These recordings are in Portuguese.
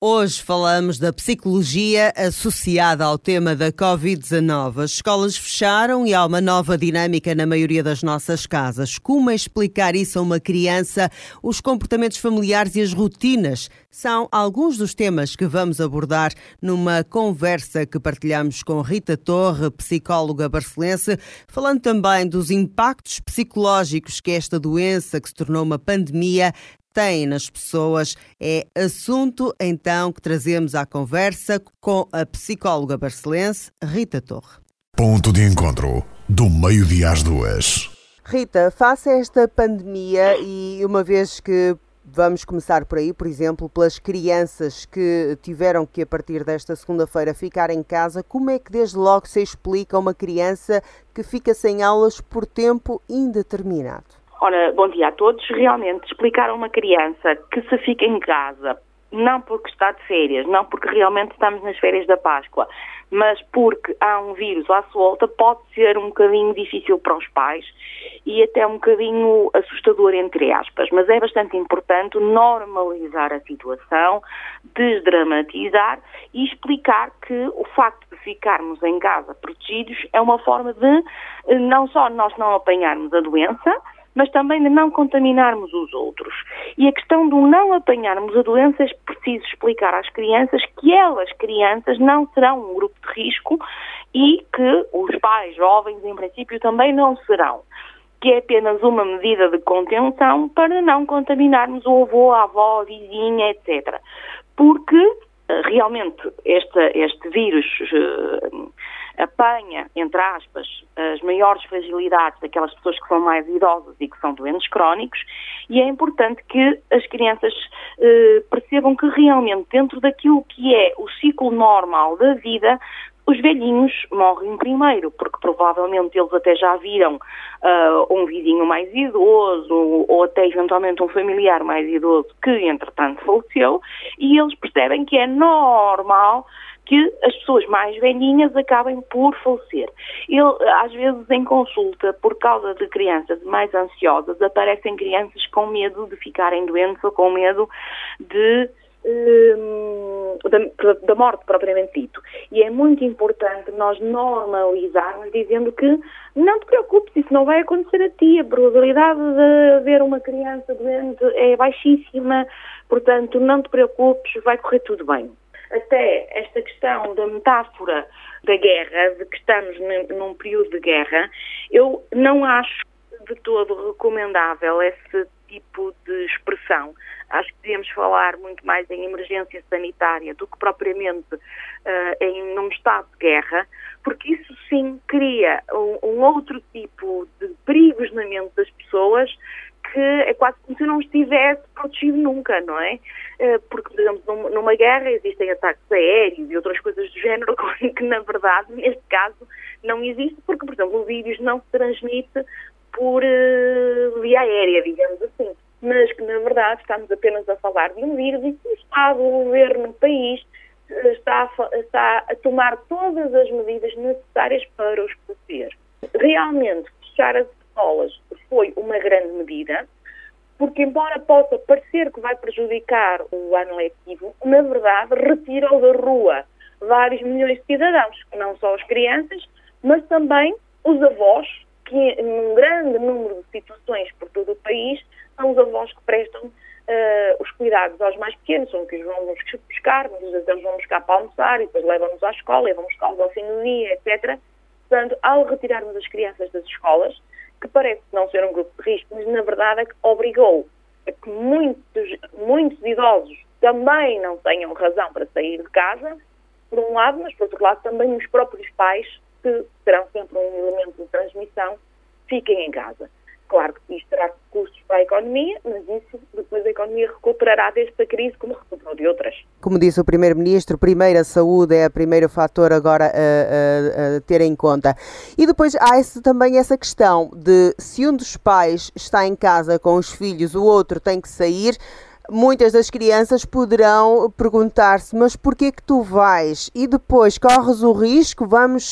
Hoje falamos da psicologia associada ao tema da Covid-19. As escolas fecharam e há uma nova dinâmica na maioria das nossas casas. Como explicar isso a uma criança? Os comportamentos familiares e as rotinas são alguns dos temas que vamos abordar numa conversa que partilhamos com Rita Torre, psicóloga barcelense, falando também dos impactos psicológicos que esta doença, que se tornou uma pandemia, tem nas pessoas. É assunto, então, que trazemos à conversa com a psicóloga barcelense Rita Torre. Ponto de encontro, do meio-dia às 2. Rita, face a esta pandemia e uma vez que vamos começar por aí, por exemplo, pelas crianças que tiveram que, a partir desta segunda-feira, ficar em casa, como é que desde logo se explica a uma criança que fica sem aulas por tempo indeterminado? Ora, bom dia a todos. Realmente, explicar a uma criança que se fica em casa, não porque está de férias, não porque realmente estamos nas férias da Páscoa, mas porque há um vírus à solta, pode ser um bocadinho difícil para os pais e até um bocadinho assustador, entre aspas. Mas é bastante importante normalizar a situação, desdramatizar e explicar que o facto de ficarmos em casa protegidos é uma forma de não só nós não apanharmos a doença, mas também de não contaminarmos os outros. E a questão de não apanharmos a doença é preciso explicar às crianças que elas, crianças, não serão um grupo de risco e que os pais jovens, em princípio, também não serão. Que é apenas uma medida de contenção para não contaminarmos o avô, a avó, a vizinha, etc. Porque realmente este vírus apanha, entre aspas, as maiores fragilidades daquelas pessoas que são mais idosas e que são doentes crónicos, e é importante que as crianças percebam que realmente dentro daquilo que é o ciclo normal da vida, os velhinhos morrem primeiro, porque provavelmente eles até já viram um vizinho mais idoso ou até eventualmente um familiar mais idoso que entretanto faleceu, e eles percebem que é normal que as pessoas mais velhinhas acabem por falecer. Às vezes em consulta, por causa de crianças mais ansiosas, aparecem crianças com medo de ficarem doentes ou com medo da morte propriamente dito. E é muito importante nós normalizarmos dizendo que não te preocupes, isso não vai acontecer a ti, a probabilidade de haver uma criança doente é baixíssima, portanto não te preocupes, vai correr tudo bem. Até esta questão da metáfora da guerra, de que estamos num período de guerra, eu não acho de todo recomendável esse tipo de expressão. Acho que devemos falar muito mais em emergência sanitária do que propriamente num estado de guerra, porque isso sim cria um outro tipo de perigos na mente das pessoas que é quase como se não estivesse protegido nunca, não é? Porque, por exemplo, numa guerra existem ataques aéreos e outras coisas do género que, na verdade, neste caso, não existe, porque, por exemplo, o vírus não se transmite por via aérea, digamos assim. Mas que, na verdade, estamos apenas a falar de um vírus e que o Estado, o governo, o país está a tomar todas as medidas necessárias para os proteger. Realmente, fechar as escolas foi uma grande medida, porque embora possa parecer que vai prejudicar o ano letivo, na verdade retirou da rua vários milhões de cidadãos, não só as crianças, mas também os avós, que num grande número de situações por todo o país, são os avós que prestam os cuidados aos mais pequenos, são que os vão buscar, muitas vezes eles vão buscar para almoçar e depois levam-nos à escola e vão buscá-los ao fim do dia, etc. Portanto, ao retirarmos as crianças das escolas, que parece não ser um grupo de risco, mas na verdade é que obrigou a que muitos idosos também não tenham razão para sair de casa, por um lado, mas por outro lado também os próprios pais, que serão sempre um elemento de transmissão, fiquem em casa. Claro que isto terá custos para a economia, mas isso depois a economia recuperará desta crise como recuperou de outras. Como disse o Primeiro-Ministro, primeiro a saúde é o primeiro fator agora a ter em conta. E depois há também essa questão de se um dos pais está em casa com os filhos, o outro tem que sair. muitas das crianças poderão perguntar-se, mas porquê que tu vais? E depois corres o risco,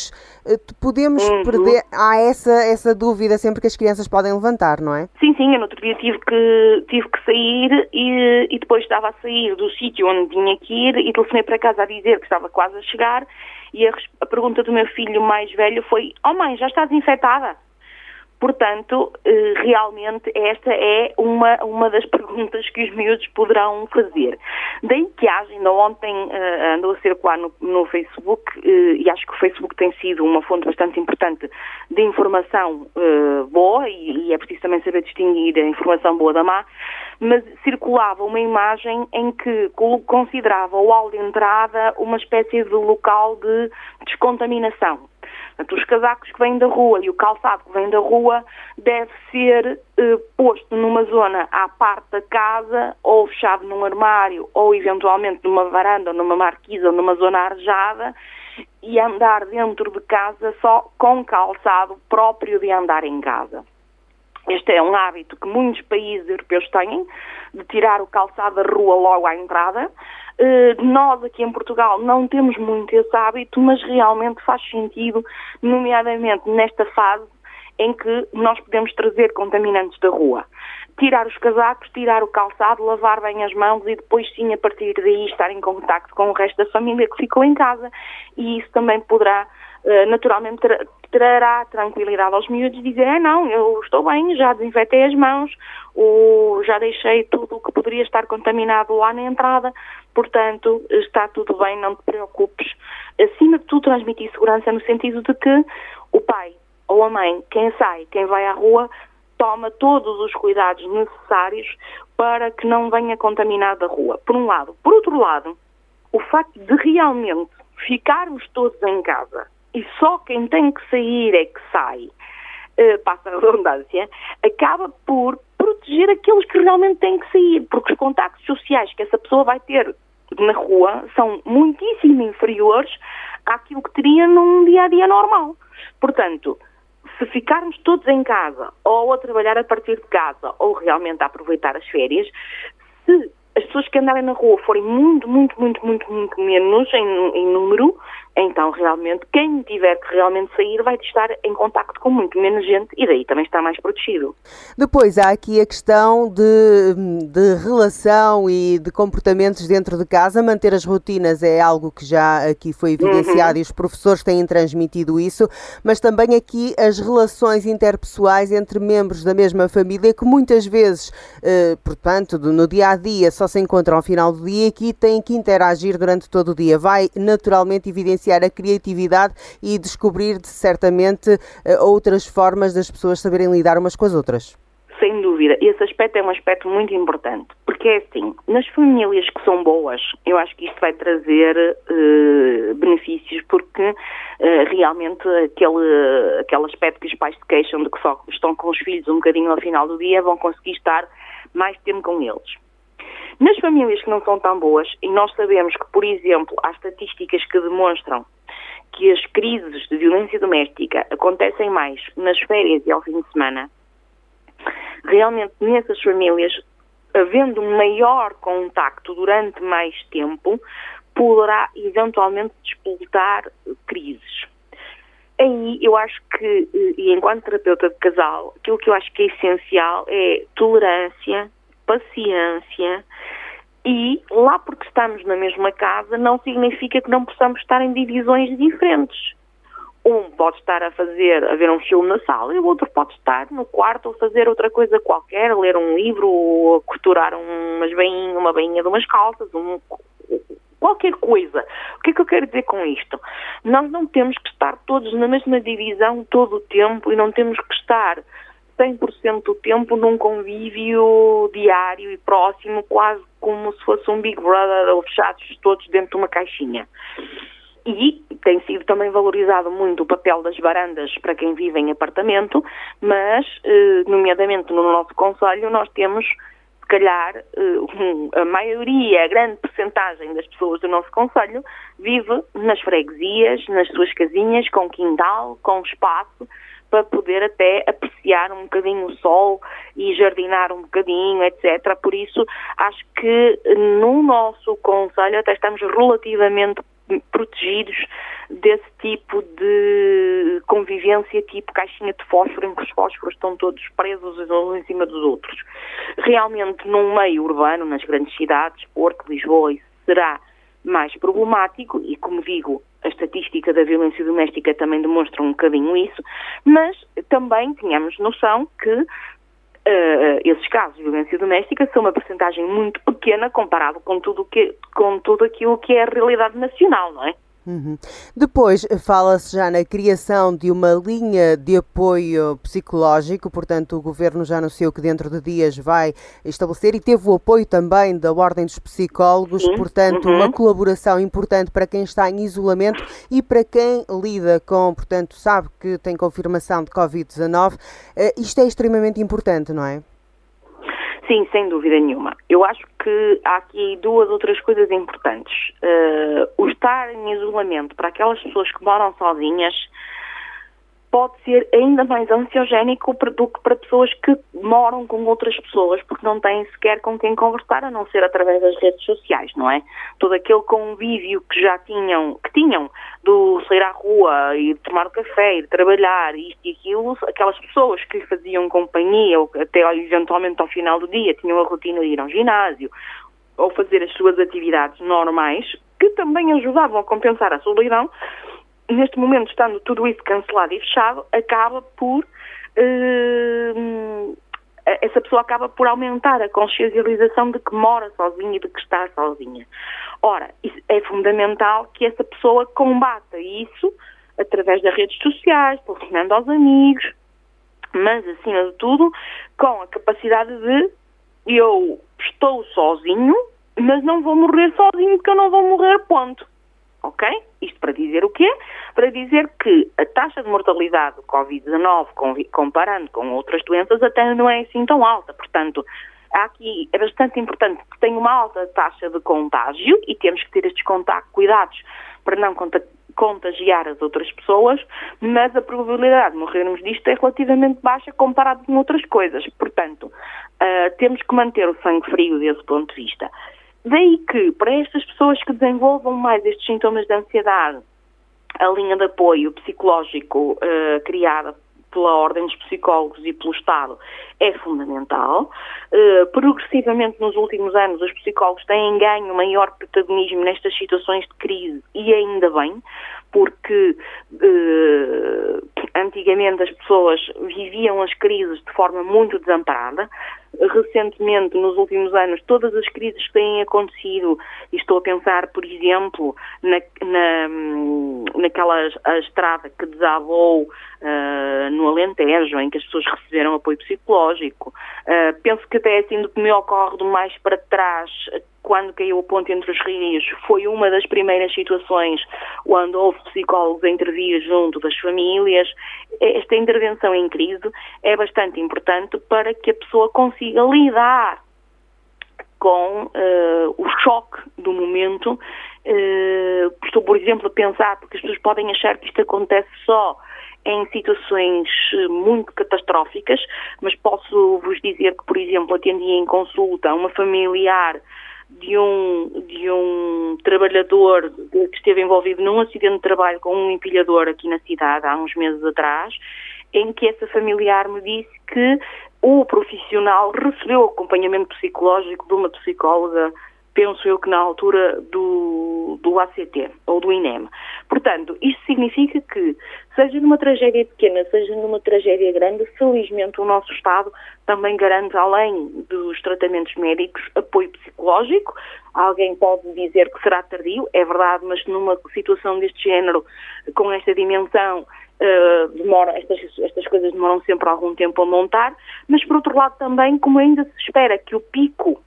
podemos perder. Há essa dúvida sempre que as crianças podem levantar, não é? Sim, eu no outro dia tive que sair e depois estava a sair do sítio onde tinha que ir e telefonei para casa a dizer que estava quase a chegar e a pergunta do meu filho mais velho foi: "Oh mãe, já estás infectada?" Portanto, realmente esta é uma das perguntas que os miúdos poderão fazer. Daí que ainda ontem andou a circular no Facebook, e acho que o Facebook tem sido uma fonte bastante importante de informação boa, e é preciso também saber distinguir a informação boa da má, mas circulava uma imagem em que considerava o hall de entrada uma espécie de local de descontaminação. Portanto, os casacos que vêm da rua e o calçado que vem da rua deve ser posto numa zona à parte da casa, ou fechado num armário, ou eventualmente numa varanda, ou numa marquise, ou numa zona arejada, e andar dentro de casa só com calçado próprio de andar em casa. Este é um hábito que muitos países europeus têm, de tirar o calçado da rua logo à entrada. Nós aqui em Portugal não temos muito esse hábito, mas realmente faz sentido, nomeadamente nesta fase em que nós podemos trazer contaminantes da rua. Tirar os casacos, tirar o calçado, lavar bem as mãos e depois sim, a partir daí, estar em contacto com o resto da família que ficou em casa, e isso também poderá, naturalmente, trará tranquilidade aos miúdos, dizer: não, eu estou bem, já desinfetei as mãos, ou já deixei tudo o que poderia estar contaminado lá na entrada, portanto, está tudo bem, não te preocupes. Acima de tudo, transmitir segurança no sentido de que o pai ou a mãe, quem sai, quem vai à rua, toma todos os cuidados necessários para que não venha contaminado da rua, por um lado. Por outro lado, o facto de realmente ficarmos todos em casa e só quem tem que sair é que sai, passa a redundância, acaba por proteger aqueles que realmente têm que sair, porque os contactos sociais que essa pessoa vai ter na rua são muitíssimo inferiores àquilo que teria num dia-a-dia normal. Portanto, se ficarmos todos em casa, ou a trabalhar a partir de casa, ou realmente a aproveitar as férias, se as pessoas que andarem na rua forem muito menos em número, então realmente quem tiver que realmente sair vai estar em contacto com muito menos gente e daí também está mais protegido. Depois há aqui a questão de relação e de comportamentos dentro de casa. Manter as rotinas é algo que já aqui foi evidenciado e os professores têm transmitido isso, mas também aqui as relações interpessoais entre membros da mesma família que muitas vezes, portanto, no dia-a-dia só se encontram ao final do dia, aqui têm que interagir durante todo o dia. Vai naturalmente evidenciar a criatividade e descobrir certamente outras formas das pessoas saberem lidar umas com as outras. Sem dúvida. Esse aspecto é um aspecto muito importante, porque é assim, nas famílias que são boas, eu acho que isto vai trazer benefícios, porque realmente aquele aspecto que os pais se queixam de que só estão com os filhos um bocadinho ao final do dia, vão conseguir estar mais tempo com eles. Nas famílias que não são tão boas, e nós sabemos que, por exemplo, há estatísticas que demonstram que as crises de violência doméstica acontecem mais nas férias e ao fim de semana, realmente nessas famílias, havendo um maior contacto durante mais tempo, poderá eventualmente despoltar crises. Aí eu acho que, e enquanto terapeuta de casal, aquilo que eu acho que é essencial é tolerância, paciência, e lá porque estamos na mesma casa não significa que não possamos estar em divisões diferentes. Um pode estar a ver um filme na sala e o outro pode estar no quarto a fazer outra coisa qualquer, a ler um livro ou a costurar uma bainha de umas calças, qualquer coisa. O que é que eu quero dizer com isto? Nós não temos que estar todos na mesma divisão todo o tempo e não temos que estar 100% do tempo num convívio diário e próximo, quase como se fosse um Big Brother, ou fechados todos dentro de uma caixinha. E tem sido também valorizado muito o papel das varandas para quem vive em apartamento, mas, nomeadamente no nosso concelho, nós temos, se calhar, a maioria, a grande percentagem das pessoas do nosso concelho vive nas freguesias, nas suas casinhas, com quintal, com espaço, para poder até apreciar um bocadinho o sol e jardinar um bocadinho, etc. Por isso, acho que no nosso concelho até estamos relativamente protegidos desse tipo de convivência, tipo caixinha de fósforo, em que os fósforos estão todos presos uns em cima dos outros. Realmente, num meio urbano, nas grandes cidades, Porto, Lisboa, isso será mais problemático e, como digo, a estatística da violência doméstica também demonstra um bocadinho isso, mas também tínhamos noção que esses casos de violência doméstica são uma percentagem muito pequena comparado com tudo aquilo que é a realidade nacional, não é? Uhum. Depois fala-se já na criação de uma linha de apoio psicológico, portanto o Governo já anunciou que dentro de dias vai estabelecer e teve o apoio também da Ordem dos Psicólogos, portanto uma colaboração importante para quem está em isolamento e para quem lida com, portanto sabe que tem confirmação de Covid-19, isto é extremamente importante, não é? Sim, sem dúvida nenhuma. Eu acho que há aqui duas outras coisas importantes. O estar em isolamento para aquelas pessoas que moram sozinhas pode ser ainda mais ansiogénico do que para pessoas que moram com outras pessoas, porque não têm sequer com quem conversar, a não ser através das redes sociais, não é? Todo aquele convívio que tinham do sair à rua e de tomar um café, e de trabalhar, isto e aquilo, aquelas pessoas que lhe faziam companhia, ou até eventualmente ao final do dia tinham a rotina de ir ao ginásio, ou fazer as suas atividades normais, que também ajudavam a compensar a solidão. Neste momento, estando tudo isso cancelado e fechado, essa pessoa acaba por aumentar a consciencialização de que mora sozinha e de que está sozinha. Ora, é fundamental que essa pessoa combata isso através das redes sociais, telefonando aos amigos, mas, acima de tudo, com a capacidade de eu estou sozinho, mas não vou morrer sozinho porque eu não vou morrer, ponto. Ok? Isto para dizer o quê? Para dizer que a taxa de mortalidade do Covid-19, comparando com outras doenças, até não é assim tão alta. Portanto, aqui é bastante importante que tenha uma alta taxa de contágio e temos que ter estes cuidados para não contagiar as outras pessoas, mas a probabilidade de morrermos disto é relativamente baixa comparado com outras coisas. Portanto, temos que manter o sangue frio desse ponto de vista. Daí que, para estas pessoas que desenvolvam mais estes sintomas de ansiedade, a linha de apoio psicológico criada pela Ordem dos Psicólogos e pelo Estado é fundamental. Progressivamente, nos últimos anos, os psicólogos têm ganho maior protagonismo nestas situações de crise, e ainda bem, porque antigamente as pessoas viviam as crises de forma muito desamparada. Recentemente, nos últimos anos, todas as crises que têm acontecido, e estou a pensar, por exemplo, naquela estrada que desabou no Alentejo, em que as pessoas receberam apoio psicológico. Penso que até assim do que me ocorre do mais para trás, quando caiu o ponte entre os rios, foi uma das primeiras situações onde houve psicólogos a intervir junto das famílias. Esta intervenção em crise é bastante importante para que a pessoa consiga lidar com o choque do momento. Estou, por exemplo, a pensar, porque as pessoas podem achar que isto acontece só em situações muito catastróficas, mas posso vos dizer que, por exemplo, atendi em consulta uma familiar de um trabalhador que esteve envolvido num acidente de trabalho com um empilhador aqui na cidade há uns meses atrás, em que essa familiar me disse que o profissional recebeu acompanhamento psicológico de uma psicóloga, penso eu que na altura do ACT ou do INEM. Portanto, isto significa que, seja numa tragédia pequena, seja numa tragédia grande, felizmente o nosso Estado também garante, além dos tratamentos médicos, apoio psicológico. Alguém pode dizer que será tardio, é verdade, mas numa situação deste género, com esta dimensão, estas coisas demoram sempre algum tempo a montar, mas por outro lado também, como ainda se espera que o pico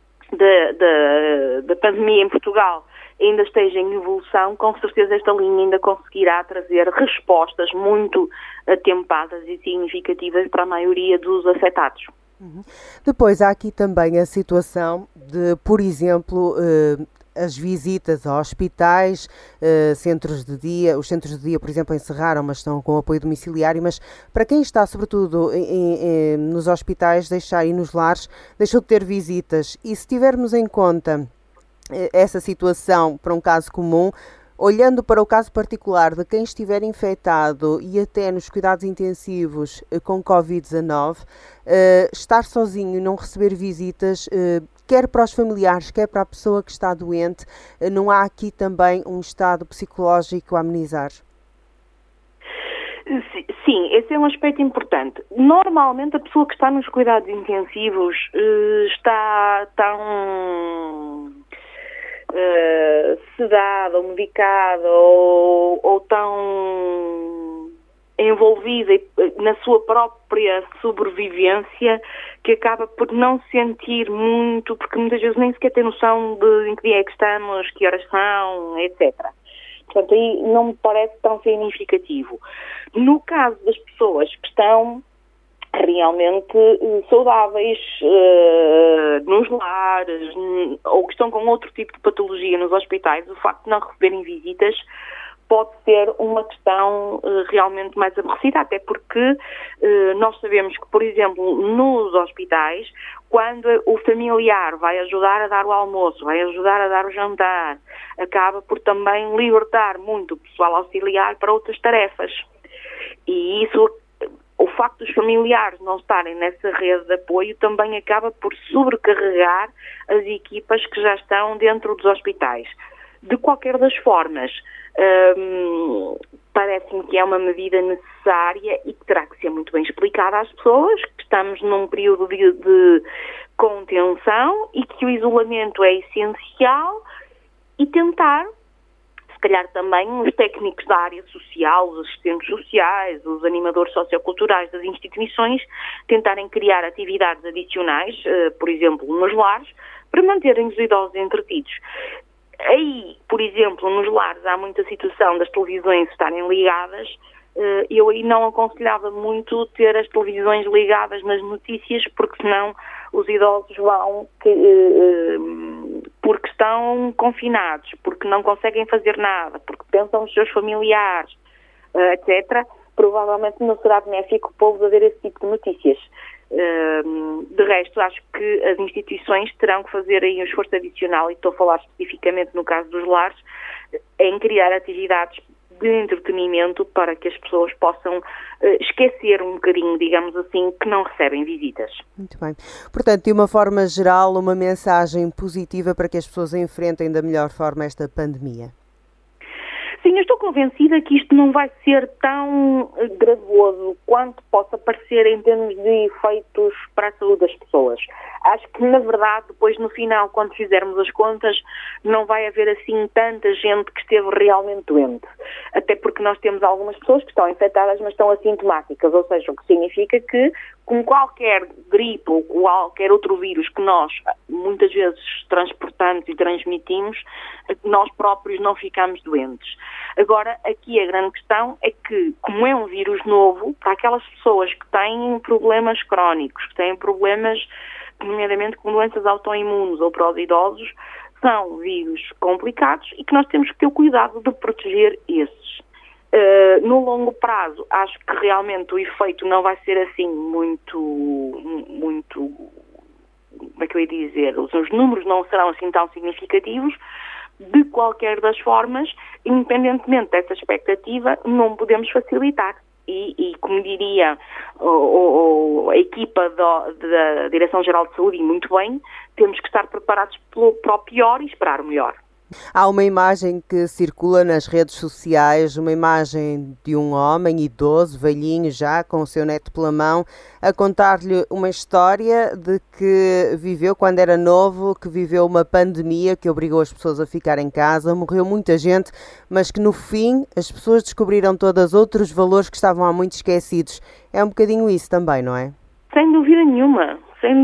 da pandemia em Portugal ainda esteja em evolução, com certeza esta linha ainda conseguirá trazer respostas muito atempadas e significativas para a maioria dos afetados. Depois há aqui também a situação de, por exemplo, as visitas a hospitais, centros de dia. Os centros de dia, por exemplo, encerraram, mas estão com apoio domiciliário. Mas para quem está, sobretudo, nos hospitais e nos lares, deixou de ter visitas. E se tivermos em conta essa situação para um caso comum, olhando para o caso particular de quem estiver infectado e até nos cuidados intensivos com Covid-19, estar sozinho e não receber visitas, quer para os familiares, quer para a pessoa que está doente, não há aqui também um estado psicológico a amenizar? Sim, esse é um aspecto importante. Normalmente a pessoa que está nos cuidados intensivos está tão sedada ou medicada ou tão envolvida na sua própria sobrevivência que acaba por não sentir muito, porque muitas vezes nem sequer tem noção de em que dia é que estamos, que horas são, etc. Portanto, aí não me parece tão significativo. No caso das pessoas que estão realmente saudáveis nos lares ou que estão com outro tipo de patologia nos hospitais, o facto de não receberem visitas pode ser uma questão realmente mais aborrecida, até porque nós sabemos que, por exemplo, nos hospitais, quando o familiar vai ajudar a dar o almoço, vai ajudar a dar o jantar, acaba por também libertar muito o pessoal auxiliar para outras tarefas. E isso, o facto dos familiares não estarem nessa rede de apoio também acaba por sobrecarregar as equipas que já estão dentro dos hospitais. De qualquer das formas, parece-me que é uma medida necessária e que terá que ser muito bem explicada às pessoas, que estamos num período de contenção e que o isolamento é essencial, e tentar, se calhar também os técnicos da área social, os assistentes sociais, os animadores socioculturais das instituições, tentarem criar atividades adicionais, por exemplo, nos lares, para manterem os idosos entretidos. Aí, por exemplo, nos lares há muita situação das televisões estarem ligadas. Eu aí não aconselhava muito ter as televisões ligadas nas notícias, porque senão os idosos vão, porque estão confinados, porque não conseguem fazer nada, porque pensam nos seus familiares, etc., provavelmente não será benéfico o povo a ver esse tipo de notícias. De resto, acho que as instituições terão que fazer aí um esforço adicional, e estou a falar especificamente no caso dos lares, em criar atividades de entretenimento para que as pessoas possam esquecer um bocadinho, digamos assim, que não recebem visitas. Muito bem. Portanto, de uma forma geral, uma mensagem positiva para que as pessoas enfrentem da melhor forma esta pandemia. Sim, eu estou convencida que isto não vai ser tão gravoso quanto possa parecer em termos de efeitos para a saúde das pessoas. Acho que, na verdade, depois no final, quando fizermos as contas, não vai haver assim tanta gente que esteve realmente doente. Até porque nós temos algumas pessoas que estão infectadas, mas estão assintomáticas, ou seja, o que significa que, como qualquer gripe ou qualquer outro vírus que nós muitas vezes transportamos e transmitimos, nós próprios não ficamos doentes. Agora, aqui a grande questão é que, como é um vírus novo, para aquelas pessoas que têm problemas crónicos, que têm problemas, nomeadamente com doenças autoimunes ou para os idosos, são vírus complicados e que nós temos que ter o cuidado de proteger esses. No longo prazo, acho que realmente o efeito não vai ser assim muito, como é que eu ia dizer, os números não serão assim tão significativos. De qualquer das formas, independentemente dessa expectativa, não podemos facilitar. E como diria a equipa da Direção-Geral de Saúde, e muito bem, temos que estar preparados para o pior e esperar o melhor. Há uma imagem que circula nas redes sociais, uma imagem de um homem idoso, velhinho já, com o seu neto pela mão, a contar-lhe uma história de que viveu quando era novo, que viveu uma pandemia que obrigou as pessoas a ficar em casa, morreu muita gente, mas que no fim as pessoas descobriram todos outros valores que estavam há muito esquecidos. É um bocadinho isso também, não é? Sem dúvida nenhuma.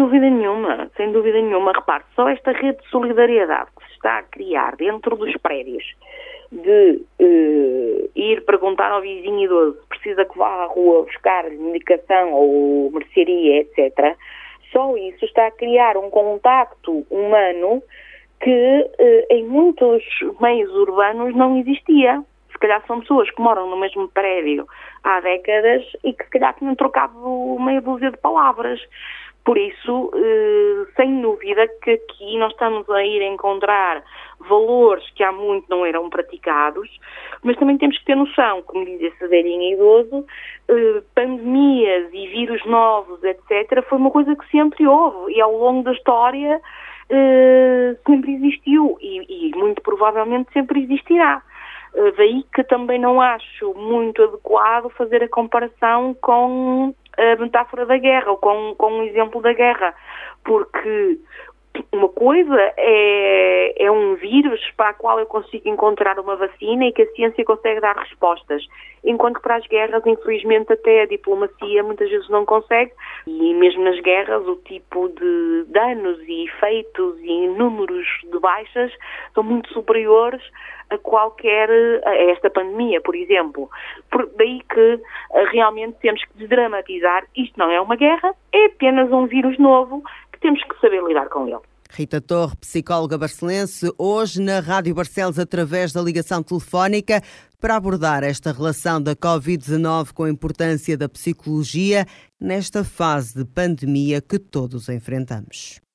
Repare, só esta rede de solidariedade que se está a criar dentro dos prédios, de ir perguntar ao vizinho idoso se precisa que vá à rua buscar medicação ou mercearia, etc., só isso está a criar um contacto humano que em muitos meios urbanos não existia. Se calhar são pessoas que moram no mesmo prédio há décadas e que se calhar tinham trocado meia dúzia de palavras. Por isso, sem dúvida que aqui nós estamos a ir encontrar valores que há muito não eram praticados, mas também temos que ter noção, como diz esse velhinho idoso, pandemias e vírus novos, etc., foi uma coisa que sempre houve e ao longo da história sempre existiu e muito provavelmente sempre existirá. Daí que também não acho muito adequado fazer a comparação com a metáfora da guerra ou com um exemplo da guerra, porque uma coisa é um vírus para o qual eu consigo encontrar uma vacina e que a ciência consegue dar respostas, enquanto que para as guerras, infelizmente, até a diplomacia muitas vezes não consegue, e mesmo nas guerras o tipo de danos e efeitos e números de baixas são muito superiores a esta pandemia, por exemplo. Daí que realmente temos que desdramatizar. Isto não é uma guerra, é apenas um vírus novo que temos que saber lidar com ele. Rita Torre, psicóloga barcelense, hoje na Rádio Barcelos através da ligação telefónica para abordar esta relação da Covid-19 com a importância da psicologia nesta fase de pandemia que todos enfrentamos.